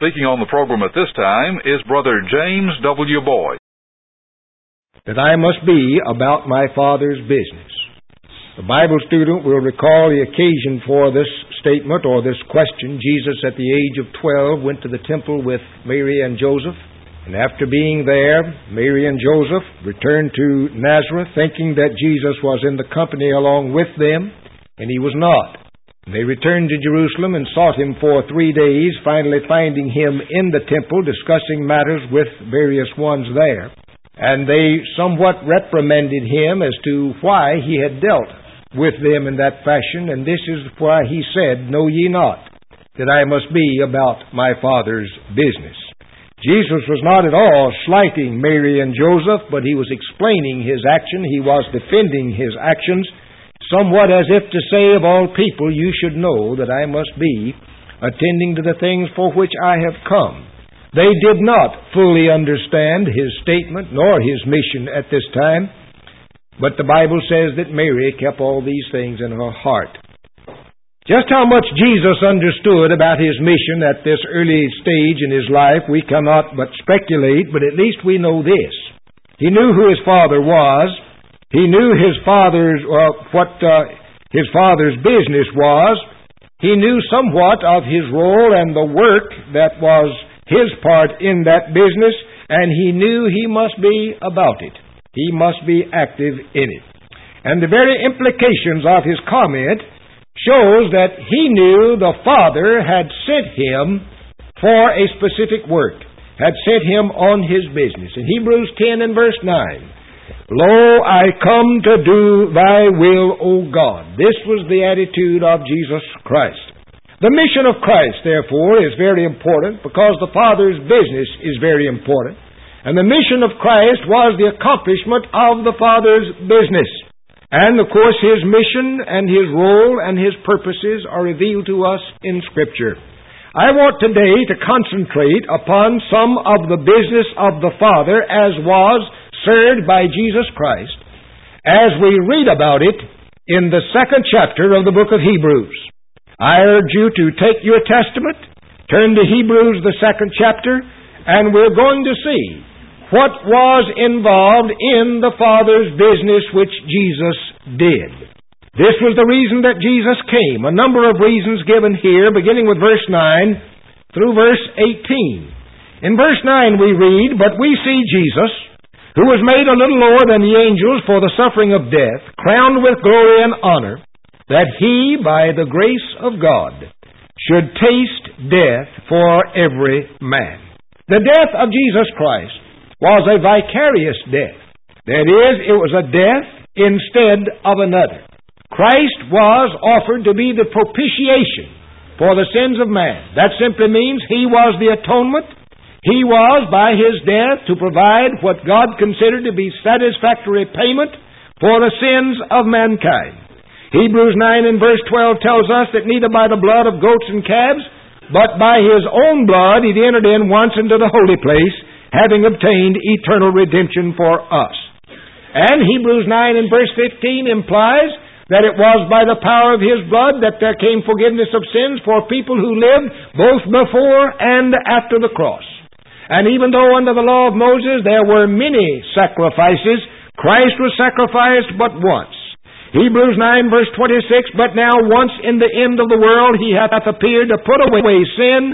Speaking on the program at this time is Brother James W. Boyd. That I must be about my Father's business. The Bible student will recall the occasion for this statement or this question. Jesus, at the age of 12, went to the temple with Mary and Joseph. And after being there, Mary and Joseph returned to Nazareth, thinking that Jesus was in the company along with them, and he was not. And they returned to Jerusalem and sought him for 3 days, finally finding him in the temple discussing matters with various ones there. And they somewhat reprimanded him as to why he had dealt with them in that fashion, and this is why he said, "Know ye not that I must be about my Father's business?" Jesus was not at all slighting Mary and Joseph, but he was explaining his action. He was defending his actions, somewhat as if to say, of all people, you should know that I must be attending to the things for which I have come. They did not fully understand his statement nor his mission at this time, but the Bible says that Mary kept all these things in her heart. Just how much Jesus understood about his mission at this early stage in his life, we cannot but speculate, but at least we know this. He knew who his Father was. He knew his Father's what his Father's business was. He knew somewhat of his role and the work that was his part in that business, and he knew he must be about it. He must be active in it. And the very implications of his comment shows that he knew the Father had sent him for a specific work, had sent him on his business. In Hebrews 10 and verse 9, "Lo, I come to do thy will, O God." This was the attitude of Jesus Christ. The mission of Christ, therefore, is very important because the Father's business is very important. And the mission of Christ was the accomplishment of the Father's business. And, of course, his mission and his role and his purposes are revealed to us in Scripture. I want today to concentrate upon some of the business of the Father as was served by Jesus Christ as we read about it in the 2nd chapter of the book of Hebrews. I urge you to take your Testament, turn to Hebrews, the 2nd chapter, and we're going to see what was involved in the Father's business which Jesus did. This was the reason that Jesus came. A number of reasons given here, beginning with verse 9 through verse 18. In verse 9 we read, "But we see Jesus, who was made a little lower than the angels for the suffering of death, crowned with glory and honor, that he, by the grace of God, should taste death for every man." The death of Jesus Christ was a vicarious death. That is, it was a death instead of another. Christ was offered to be the propitiation for the sins of man. That simply means he was the atonement. He was, by his death, to provide what God considered to be satisfactory payment for the sins of mankind. Hebrews 9 and verse 12 tells us that neither by the blood of goats and calves, but by his own blood he entered in once into the holy place, having obtained eternal redemption for us. And Hebrews 9 and verse 15 implies that it was by the power of his blood that there came forgiveness of sins for people who lived both before and after the cross. And even though under the law of Moses there were many sacrifices, Christ was sacrificed but once. Hebrews 9 verse 26, "But now once in the end of the world he hath appeared to put away sin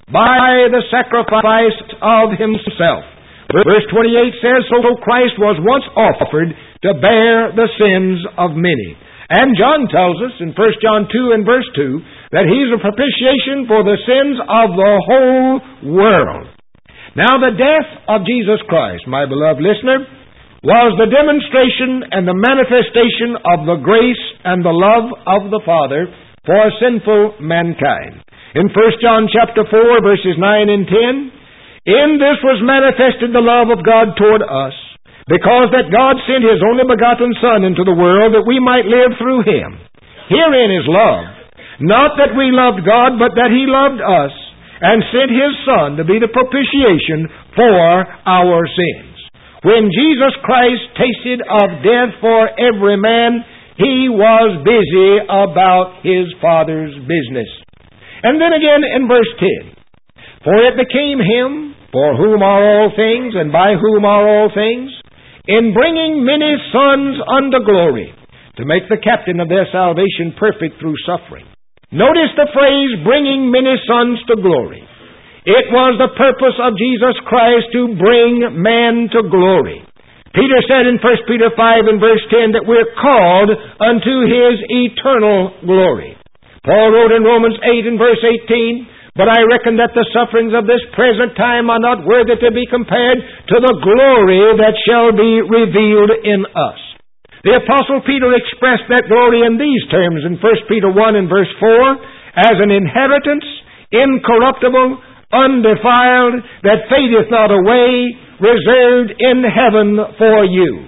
by the sacrifice of himself." Verse 28 says, "So Christ was once offered to bear the sins of many." And John tells us in 1 John 2 and verse 2 that he's a propitiation for the sins of the whole world. Now the death of Jesus Christ, my beloved listener, was the demonstration and the manifestation of the grace and the love of the Father for sinful mankind. In 1 John chapter 4, verses 9 and 10, "In this was manifested the love of God toward us, because that God sent his only begotten Son into the world, that we might live through him. Herein is love, not that we loved God, but that he loved us, and sent his Son to be the propitiation for our sins." When Jesus Christ tasted of death for every man, he was busy about his Father's business. And then again in verse 10, For it became Him, for whom are all things, and by whom are all things, in bringing many sons unto glory, to make the captain of their salvation perfect through suffering. Notice the phrase, bringing many sons to glory. It was the purpose of Jesus Christ to bring man to glory. Peter said in 1 Peter 5 and verse 10 that we're called unto His eternal glory. Paul wrote in Romans 8 and verse 18, but I reckon that the sufferings of this present time are not worthy to be compared to the glory that shall be revealed in us. The Apostle Peter expressed that glory in these terms in 1 Peter 1 and verse 4, as an inheritance, incorruptible, undefiled, that fadeth not away, reserved in heaven for you.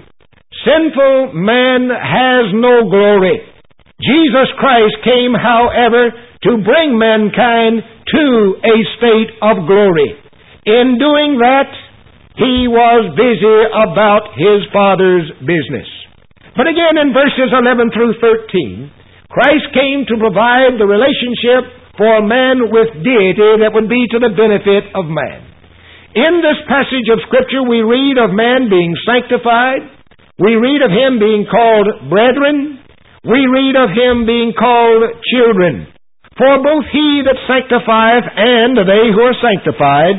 Sinful man has no glory. Jesus Christ came, however, to bring mankind to a state of glory. In doing that, He was busy about His Father's business. But again, in verses 11 through 13, Christ came to provide the relationship for man with deity that would be to the benefit of man. In this passage of Scripture, we read of man being sanctified. We read of him being called brethren. We read of him being called children. For both he that sanctifieth and they who are sanctified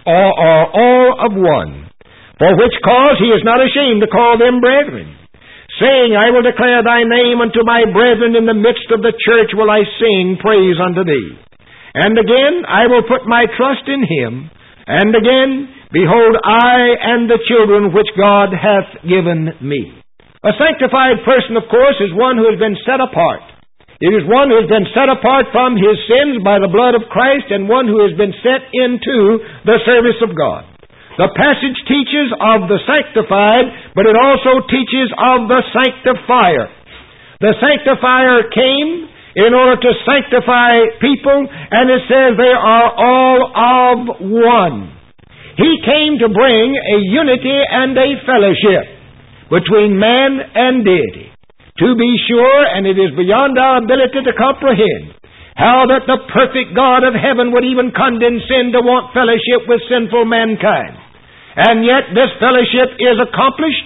are all of one. For which cause he is not ashamed to call them brethren, saying, I will declare thy name unto my brethren, in the midst of the church will I sing praise unto thee. And again, I will put my trust in him. And again, behold, I and the children which God hath given me. A sanctified person, of course, is one who has been set apart. It is one who has been set apart from his sins by the blood of Christ, and one who has been set into the service of God. The passage teaches of the sanctified, but it also teaches of the sanctifier. The sanctifier came in order to sanctify people, and it says they are all of one. He came to bring a unity and a fellowship between man and deity. To be sure, and it is beyond our ability to comprehend, how that the perfect God of heaven would even condescend to want fellowship with sinful mankind. And yet this fellowship is accomplished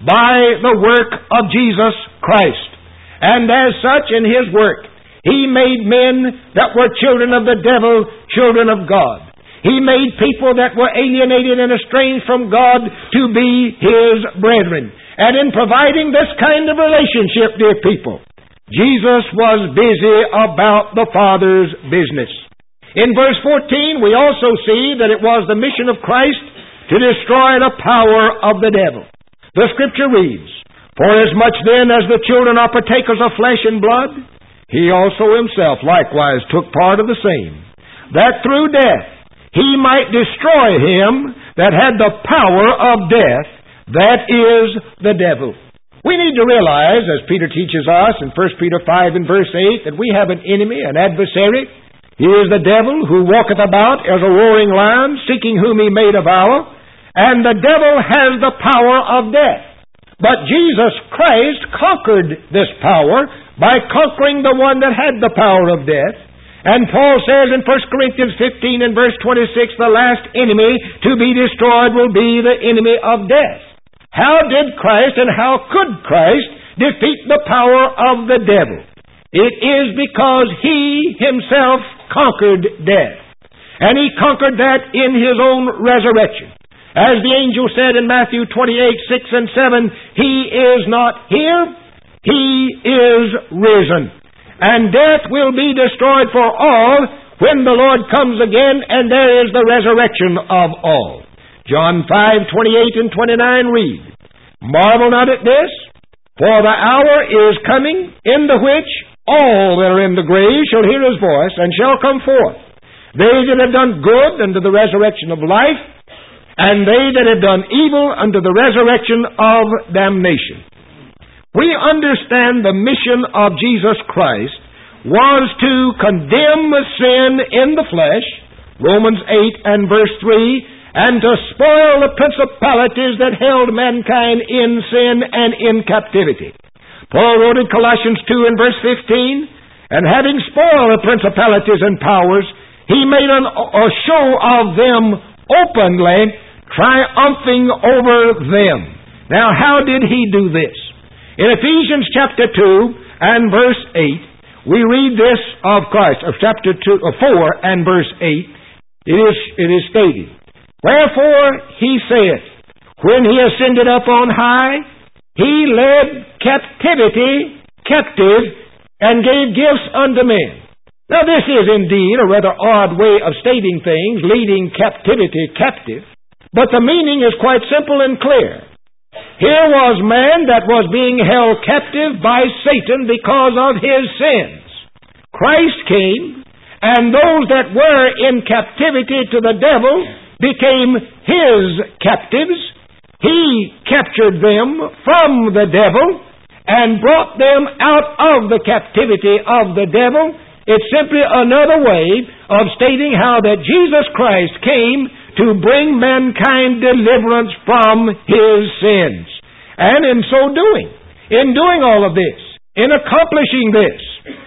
by the work of Jesus Christ. And as such, in His work, He made men that were children of the devil, children of God. He made people that were alienated and estranged from God to be His brethren. And in providing this kind of relationship, dear people, Jesus was busy about the Father's business. In verse 14, we also see that it was the mission of Christ to destroy the power of the devil. The Scripture reads, Forasmuch then as the children are partakers of flesh and blood, He also Himself likewise took part of the same, that through death He might destroy him that had the power of death, that is, the devil. We need to realize, as Peter teaches us in 1 Peter 5 and verse 8, that we have an enemy, an adversary. He is the devil who walketh about as a roaring lion, seeking whom he may devour. And the devil has the power of death. But Jesus Christ conquered this power by conquering the one that had the power of death. And Paul says in 1 Corinthians 15 and verse 26, the last enemy to be destroyed will be the enemy of death. How did Christ and how could Christ defeat the power of the devil? It is because He Himself conquered death. And He conquered that in His own resurrection. As the angel said in Matthew 28:6 and 7, He is not here, He is risen. And death will be destroyed for all when the Lord comes again, and there is the resurrection of all. John 5:28 and 29 read, Marvel not at this, for the hour is coming, in the which all that are in the grave shall hear His voice, and shall come forth. They that have done good unto the resurrection of life, and they that have done evil unto the resurrection of damnation. We understand the mission of Jesus Christ was to condemn sin in the flesh, Romans 8 and verse 3, and to spoil the principalities that held mankind in sin and in captivity. Paul wrote in Colossians 2 and verse 15, And having spoiled the principalities and powers, He made a show of them openly, triumphing over them. Now, how did He do this? In Ephesians chapter 2 and verse 8, we read this of Christ, of chapter 4 and verse 8. It is stated, "Wherefore He saith, when He ascended up on high, He led captivity captive and gave gifts unto men." Now this is indeed a rather odd way of stating things, leading captivity captive, but the meaning is quite simple and clear. Here was man that was being held captive by Satan because of his sins. Christ came, and those that were in captivity to the devil became His captives. He captured them from the devil and brought them out of the captivity of the devil. It's simply another way of stating how that Jesus Christ came to bring mankind deliverance from his sins. And in so doing, in doing all of this, in accomplishing this,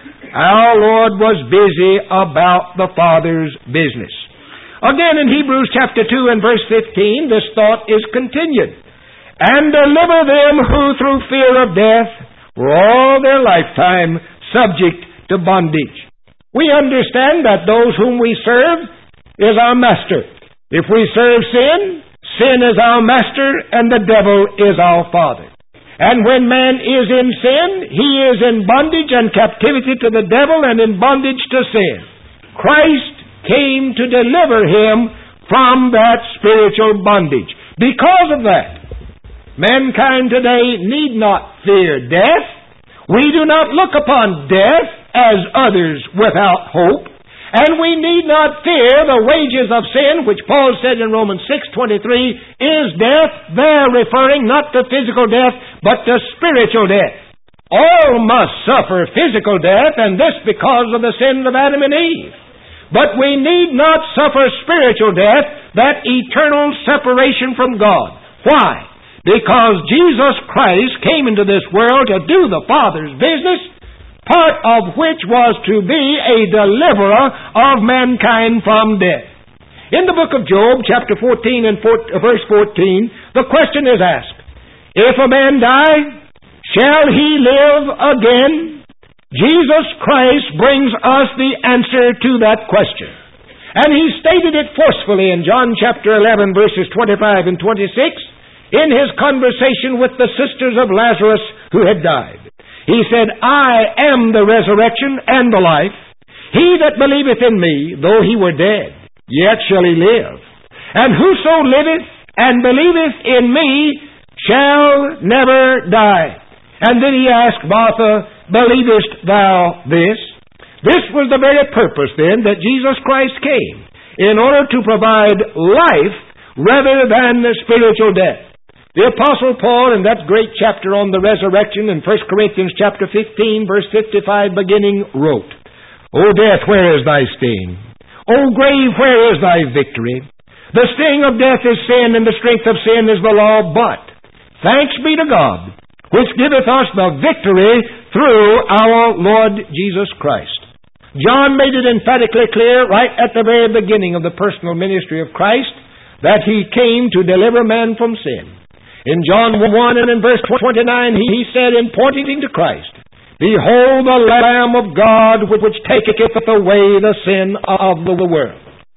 our Lord was busy about the Father's business. Again, in Hebrews chapter 2 and verse 15, this thought is continued. "And deliver them who through fear of death were all their lifetime subject to bondage." We understand that those whom we serve is our master. If we serve sin, sin is our master and the devil is our father. And when man is in sin, he is in bondage and captivity to the devil and in bondage to sin. Christ came to deliver him from that spiritual bondage. Because of that, mankind today need not fear death. We do not look upon death as others without hope. And we need not fear the wages of sin, which Paul said in Romans 6:23, is death, there referring not to physical death, but to spiritual death. All must suffer physical death, and this because of the sins of Adam and Eve. But we need not suffer spiritual death, that eternal separation from God. Why? Because Jesus Christ came into this world to do the Father's business, part of which was to be a deliverer of mankind from death. In the book of Job, chapter 14 and verse 14, the question is asked, "If a man die, shall he live again?" Jesus Christ brings us the answer to that question. And He stated it forcefully in John chapter 11, verses 25 and 26, in His conversation with the sisters of Lazarus who had died. He said, "I am the resurrection and the life. He that believeth in me, though he were dead, yet shall he live. And whoso liveth and believeth in me shall never die." And then He asked Martha, "Believest thou this?" This was the very purpose then that Jesus Christ came, in order to provide life rather than spiritual death. The Apostle Paul, in that great chapter on the resurrection in 1 Corinthians chapter 15, verse 55 beginning, wrote, "O death, where is thy sting? O grave, where is thy victory? The sting of death is sin, and the strength of sin is the law. But thanks be to God, which giveth us the victory through our Lord Jesus Christ." John made it emphatically clear right at the very beginning of the personal ministry of Christ that He came to deliver man from sin. In John 1 and in verse 29, he said, in pointing to Christ, "Behold the Lamb of God, which taketh away the sin of the world."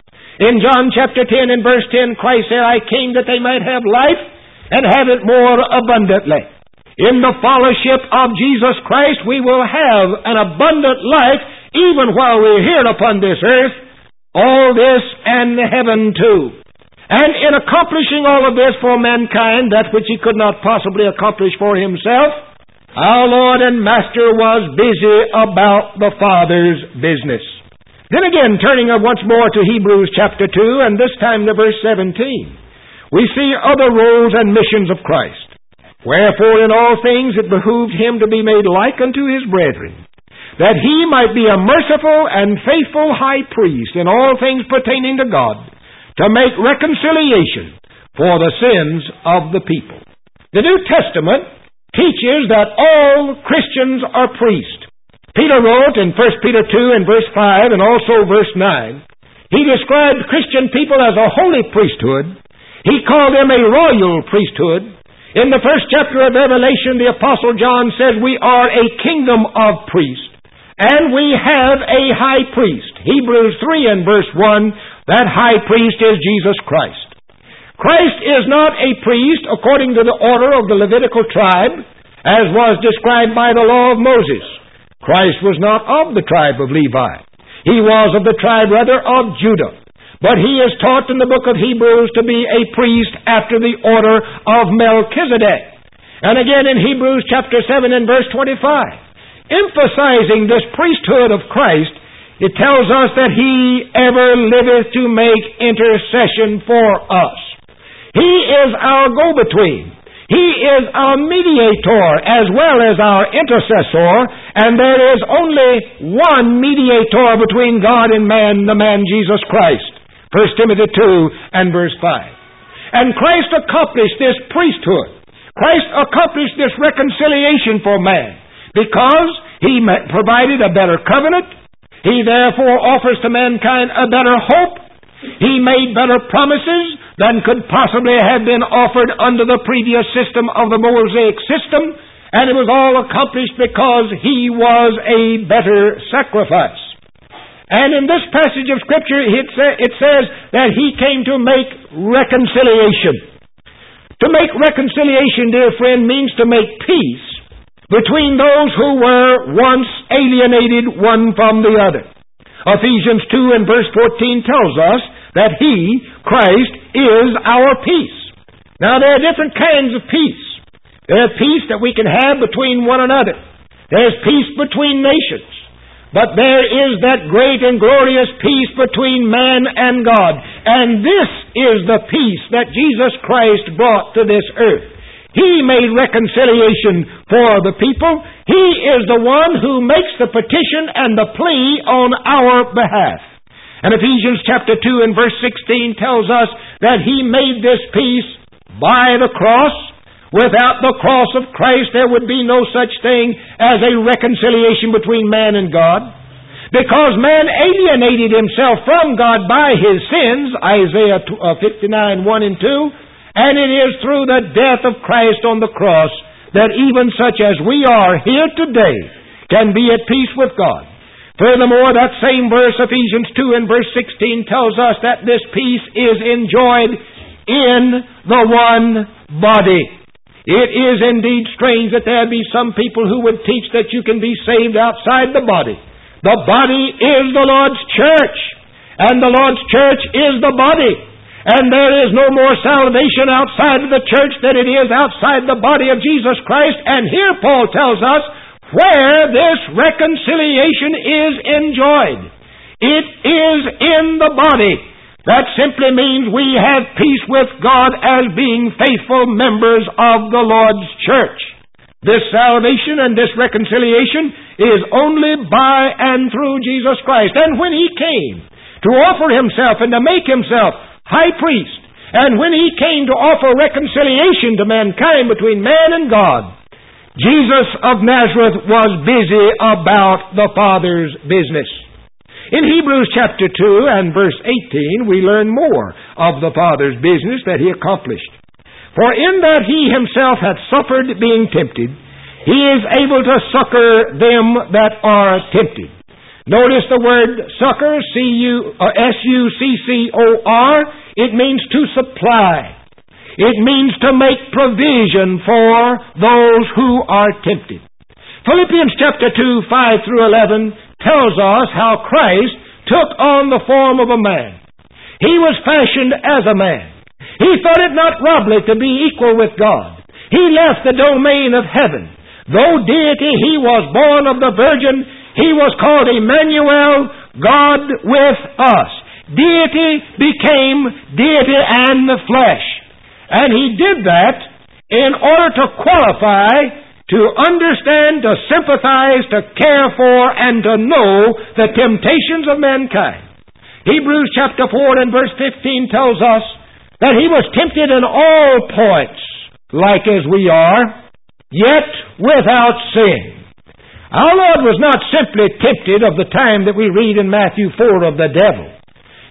In John chapter 10 and verse 10, Christ said, "I came that they might have life and have it more abundantly." In the fellowship of Jesus Christ, we will have an abundant life even while we're here upon this earth, all this and heaven too. And in accomplishing all of this for mankind, that which He could not possibly accomplish for Himself, our Lord and Master was busy about the Father's business. Then again, turning once more to Hebrews chapter 2, and this time to verse 17, we see other roles and missions of Christ. "Wherefore in all things it behooved Him to be made like unto His brethren, that He might be a merciful and faithful high priest in all things pertaining to God, to make reconciliation for the sins of the people." The New Testament teaches that all Christians are priests. Peter wrote in 1 Peter 2 and verse 5 and also verse 9, He described Christian people as a holy priesthood. He called them a royal priesthood. In the first chapter of Revelation, the Apostle John says we are a kingdom of priests, and we have a high priest. Hebrews 3 and verse 1, that high priest is Jesus Christ. Christ is not a priest according to the order of the Levitical tribe, as was described by the law of Moses. Christ was not of the tribe of Levi. He was of the tribe, rather, of Judah. But he is taught in the book of Hebrews to be a priest after the order of Melchizedek. And again in Hebrews chapter 7 and verse 25, emphasizing this priesthood of Christ, it tells us that He ever liveth to make intercession for us. He is our go-between. He is our mediator as well as our intercessor, and there is only one mediator between God and man, the man Jesus Christ. 1 Timothy 2 and verse 5. And Christ accomplished this priesthood. Christ accomplished this reconciliation for man because He provided a better covenant. He therefore offers to mankind a better hope. He made better promises than could possibly have been offered under the previous system of the Mosaic system, and it was all accomplished because He was a better sacrifice. And in this passage of Scripture, it says that He came to make reconciliation. To make reconciliation, dear friend, means to make peace between those who were once alienated one from the other. Ephesians 2 and verse 14 tells us that He, Christ, is our peace. Now, there are different kinds of peace. There's peace that we can have between one another. There's peace between nations. But there is that great and glorious peace between man and God. And this is the peace that Jesus Christ brought to this earth. He made reconciliation for the people. He is the one who makes the petition and the plea on our behalf. And Ephesians chapter 2 and verse 16 tells us that He made this peace by the cross. Without the cross of Christ, there would be no such thing as a reconciliation between man and God. Because man alienated himself from God by his sins, Isaiah 59, 1 and 2, and it is through the death of Christ on the cross that even such as we are here today can be at peace with God. Furthermore, that same verse, Ephesians 2 and verse 16, tells us that this peace is enjoyed in the one body. It is indeed strange that there be some people who would teach that you can be saved outside the body. The body is the Lord's church, and the Lord's church is the body. And there is no more salvation outside of the church than it is outside the body of Jesus Christ. And here Paul tells us where this reconciliation is enjoyed. It is in the body. That simply means we have peace with God as being faithful members of the Lord's church. This salvation and this reconciliation is only by and through Jesus Christ. And when He came to offer Himself and to make Himself high priest, and when He came to offer reconciliation to mankind between man and God, Jesus of Nazareth was busy about the Father's business. In Hebrews chapter 2 and verse 18, we learn more of the Father's business that He accomplished. For in that He Himself hath suffered being tempted, He is able to succor them that are tempted. Notice the word succor, S-U-C-C-O-R. It means to supply. It means to make provision for those who are tempted. Philippians chapter 2, 5 through 11 tells us how Christ took on the form of a man. He was fashioned as a man. He thought it not robbery to be equal with God. He left the domain of heaven. Though deity, He was born of the Virgin. He was called Emmanuel, God with us. Deity became deity and the flesh. And He did that in order to qualify, to understand, to sympathize, to care for, and to know the temptations of mankind. Hebrews chapter 4 and verse 15 tells us that He was tempted in all points, like as we are, yet without sin. Our Lord was not simply tempted of the time that we read in Matthew 4 of the devil.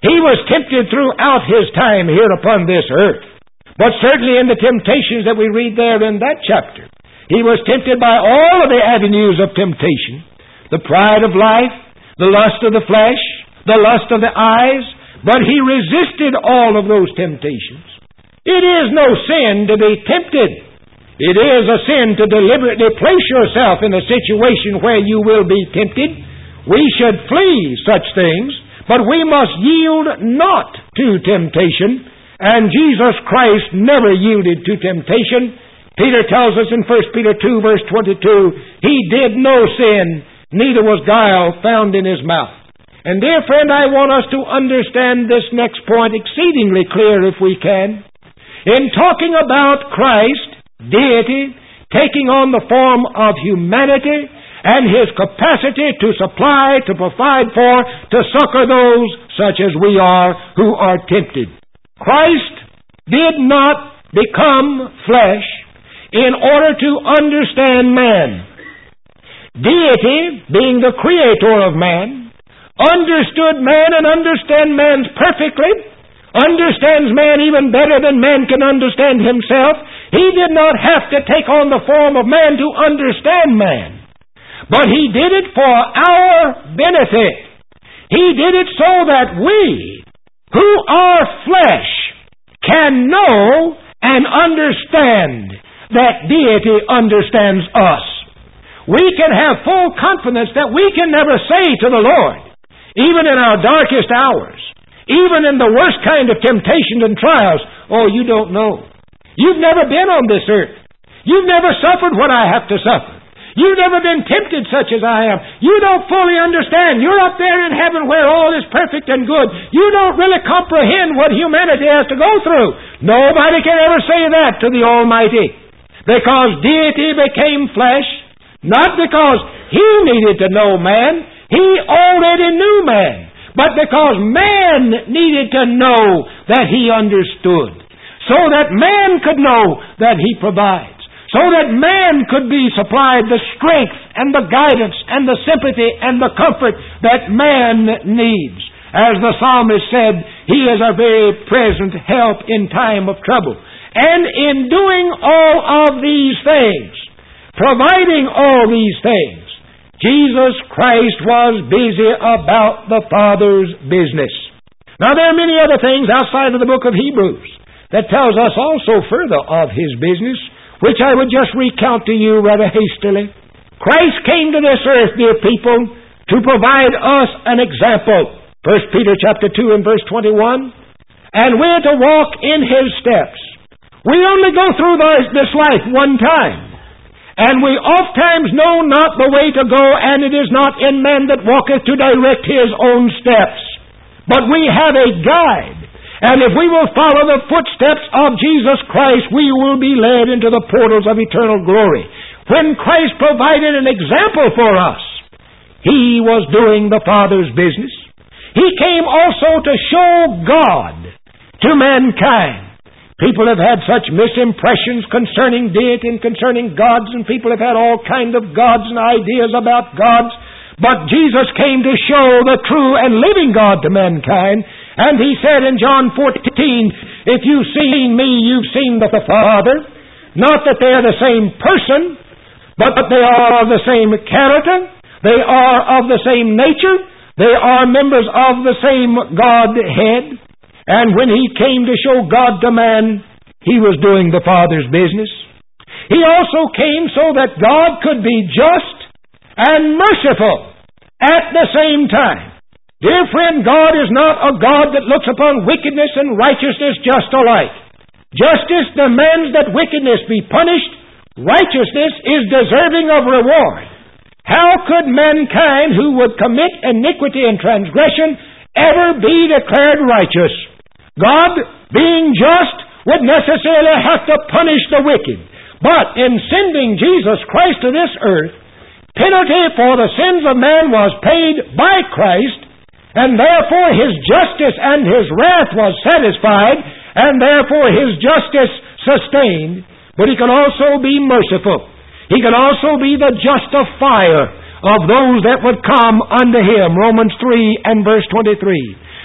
He was tempted throughout His time here upon this earth. But certainly in the temptations that we read there in that chapter, He was tempted by all of the avenues of temptation. The pride of life, the lust of the flesh, the lust of the eyes, but He resisted all of those temptations. It is no sin to be tempted. It is a sin to deliberately place yourself in a situation where you will be tempted. We should flee such things, but we must yield not to temptation, and Jesus Christ never yielded to temptation. Peter tells us in 1 Peter 2 verse 22, He did no sin, neither was guile found in His mouth. And dear friend, I want us to understand this next point exceedingly clear if we can. In talking about Christ, deity, taking on the form of humanity, and His capacity to supply, to provide for, to succor those such as we are who are tempted. Christ did not become flesh in order to understand man. Deity, being the creator of man, understood man and understands man perfectly, understands man even better than man can understand himself. He did not have to take on the form of man to understand man. But He did it for our benefit. He did it so that we, who are flesh, can know and understand that deity understands us. We can have full confidence that we can never say to the Lord, even in our darkest hours, even in the worst kind of temptations and trials, oh, you don't know. You've never been on this earth. You've never suffered what I have to suffer. You've never been tempted such as I am. You don't fully understand. You're up there in heaven where all is perfect and good. You don't really comprehend what humanity has to go through. Nobody can ever say that to the Almighty. Because deity became flesh, not because He needed to know man. He already knew man. But because man needed to know that He understood. So that man could know that He provides. So that man could be supplied the strength and the guidance and the sympathy and the comfort that man needs. As the psalmist said, He is a very present help in time of trouble. And in doing all of these things, providing all these things, Jesus Christ was busy about the Father's business. Now there are many other things outside of the book of Hebrews that tells us also further of His business, which I would just recount to you rather hastily. Christ came to this earth, dear people, to provide us an example. 1 Peter chapter 2 and verse 21. And we're to walk in His steps. We only go through this life one time. And we oft times know not the way to go, and it is not in man that walketh to direct his own steps. But we have a guide. And if we will follow the footsteps of Jesus Christ, we will be led into the portals of eternal glory. When Christ provided an example for us, He was doing the Father's business. He came also to show God to mankind. People have had such misimpressions concerning deity and concerning gods, and people have had all kinds of gods and ideas about gods. But Jesus came to show the true and living God to mankind. And He said in John 14, if you've seen me, you've seen the Father. Not that they are the same person, but that they are of the same character. They are of the same nature. They are members of the same Godhead. And when He came to show God to man, He was doing the Father's business. He also came so that God could be just and merciful at the same time. Dear friend, God is not a God that looks upon wickedness and righteousness just alike. Justice demands that wickedness be punished. Righteousness is deserving of reward. How could mankind who would commit iniquity and transgression ever be declared righteous? God, being just, would necessarily have to punish the wicked. But in sending Jesus Christ to this earth, penalty for the sins of man was paid by Christ, and therefore His justice and His wrath was satisfied, and therefore His justice sustained. But He can also be merciful. He can also be the justifier of those that would come unto Him. Romans 3 and verse 23.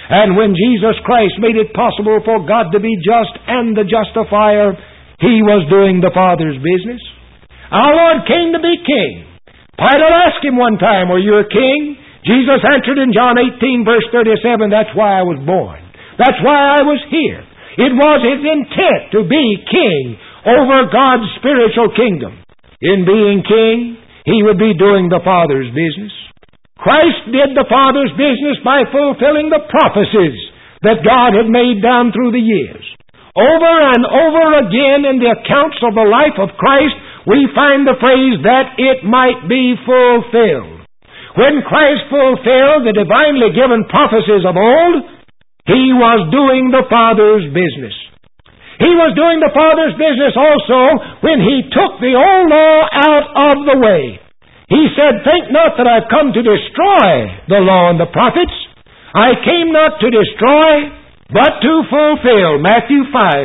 And when Jesus Christ made it possible for God to be just and the justifier, He was doing the Father's business. Our Lord came to be king. Pilate asked Him one time, "Are you a king?" Jesus answered in John 18, verse 37, "That's why I was born. That's why I was here." It was His intent to be king over God's spiritual kingdom. In being king, He would be doing the Father's business. Christ did the Father's business by fulfilling the prophecies that God had made down through the years. Over and over again in the accounts of the life of Christ, we find the phrase, "that it might be fulfilled." When Christ fulfilled the divinely given prophecies of old, He was doing the Father's business. He was doing the Father's business also when He took the old law out of the way. He said, "Think not that I've come to destroy the law and the prophets. I came not to destroy, but to fulfill." Matthew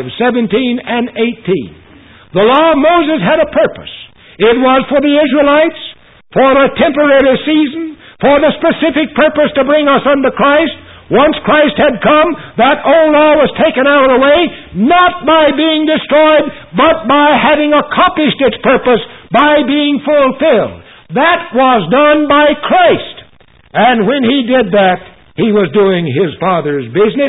5:17 and 18. The law of Moses had a purpose. It was for the Israelites, for a temporary season, for the specific purpose to bring us unto Christ. Once Christ had come, that old law was taken out of the way, not by being destroyed, but by having accomplished its purpose, by being fulfilled. That was done by Christ. And when He did that, He was doing His Father's business.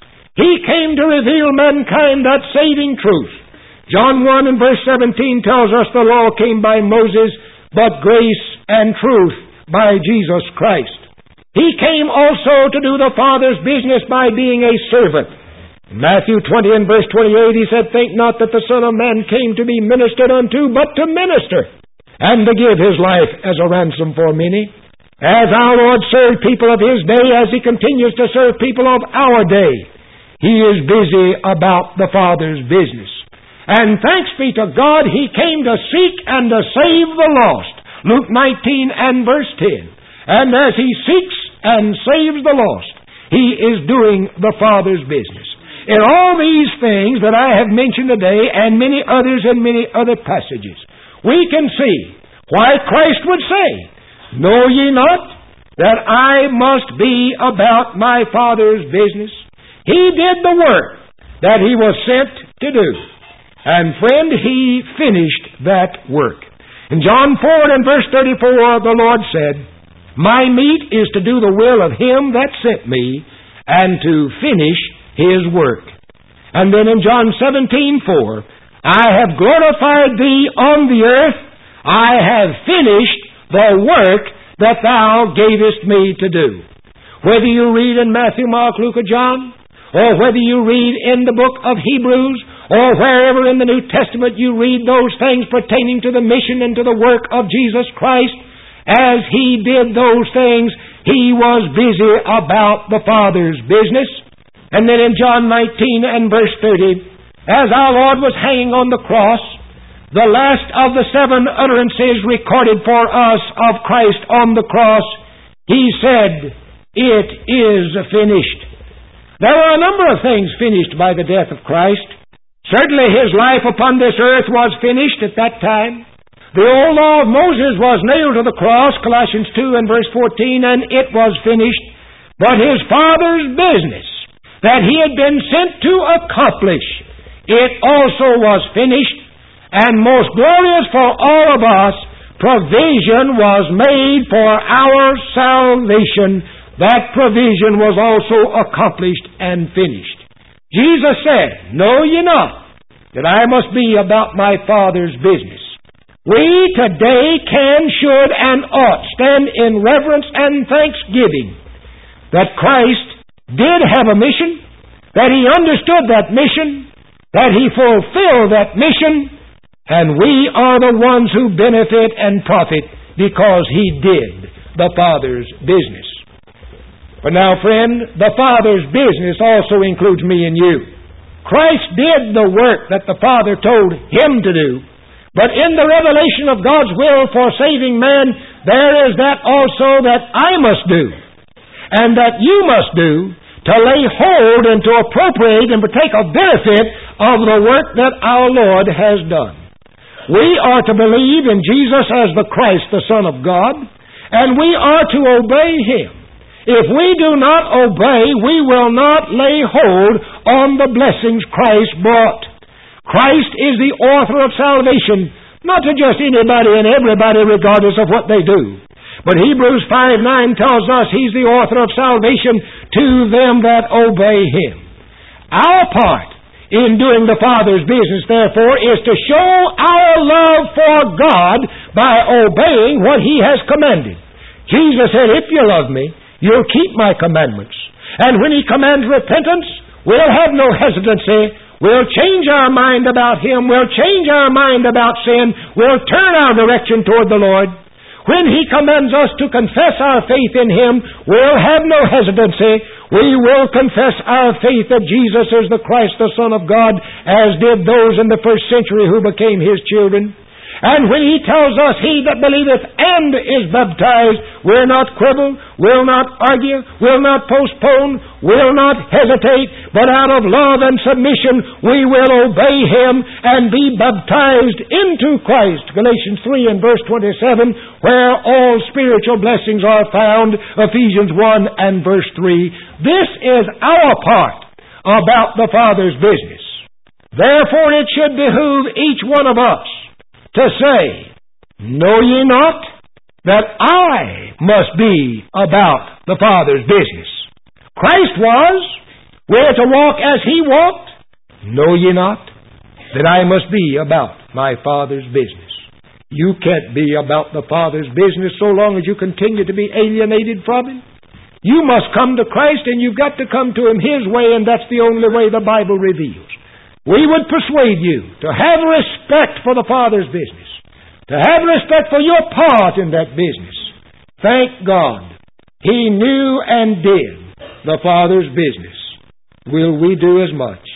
He came to reveal mankind that saving truth. John 1 and verse 17 tells us the law came by Moses, but grace and truth by Jesus Christ. He came also to do the Father's business by being a servant. In Matthew 20 and verse 28, He said, "Think not that the Son of Man came to be ministered unto, but to minister, and to give His life as a ransom for many." As our Lord served people of His day, as He continues to serve people of our day, He is busy about the Father's business. And thanks be to God, He came to seek and to save the lost. Luke 19 and verse 10. And as He seeks and saves the lost, He is doing the Father's business. In all these things that I have mentioned today, and many others in many other passages, we can see why Christ would say, "Know ye not that I must be about my Father's business?" He did the work that He was sent to do. And friend, He finished that work. In John 4 and verse 34, the Lord said, "My meat is to do the will of Him that sent me, and to finish His work." And then in John 17:4, "I have glorified Thee on the earth. I have finished the work that Thou gavest me to do." Whether you read in Matthew, Mark, Luke, or John, or whether you read in the book of Hebrews, or wherever in the New Testament you read those things pertaining to the mission and to the work of Jesus Christ, as He did those things, He was busy about the Father's business. And then in John 19 and verse 30, as our Lord was hanging on the cross, the last of the 7 utterances recorded for us of Christ on the cross, He said, "It is finished." There were a number of things finished by the death of Christ. Certainly His life upon this earth was finished at that time. The old law of Moses was nailed to the cross, Colossians 2 and verse 14, and it was finished. But His Father's business that He had been sent to accomplish, it also was finished. And most glorious for all of us, provision was made for our salvation. That provision was also accomplished and finished. Jesus said, "Know ye not that I must be about my Father's business?" We today can, should, and ought stand in reverence and thanksgiving that Christ did have a mission, that He understood that mission, that He fulfilled that mission, and we are the ones who benefit and profit because He did the Father's business. But now, friend, the Father's business also includes me and you. Christ did the work that the Father told Him to do, but in the revelation of God's will for saving man, there is that also that I must do, and that you must do, to lay hold and to appropriate and partake of benefit of the work that our Lord has done. We are to believe in Jesus as the Christ, the Son of God, and we are to obey Him. If we do not obey, we will not lay hold on the blessings Christ brought. Christ is the author of salvation, not to just anybody and everybody regardless of what they do. But Hebrews 5:9 tells us He's the author of salvation to them that obey Him. Our part in doing the Father's business, therefore, is to show our love for God by obeying what He has commanded. Jesus said, if you love me, you'll keep my commandments. And when He commands repentance, we'll have no hesitancy. We'll change our mind about Him. We'll change our mind about sin. We'll turn our direction toward the Lord. When He commands us to confess our faith in Him, we'll have no hesitancy. We will confess our faith that Jesus is the Christ, the Son of God, as did those in the first century who became His children. And when He tells us, he that believeth and is baptized will not quibble, will not argue, will not postpone, will not hesitate, but out of love and submission we will obey Him and be baptized into Christ. Galatians 3 and verse 27, where all spiritual blessings are found. Ephesians 1 and verse 3. This is our part about the Father's business. Therefore it should behoove each one of us to say, know ye not that I must be about the Father's business? Christ was. We're to walk as He walked. Know ye not that I must be about my Father's business? You can't be about the Father's business so long as you continue to be alienated from Him. You must come to Christ, and you've got to come to Him His way, and that's the only way the Bible reveals. We would persuade you to have respect for the Father's business, to have respect for your part in that business. Thank God, He knew and did the Father's business. Will we do as much?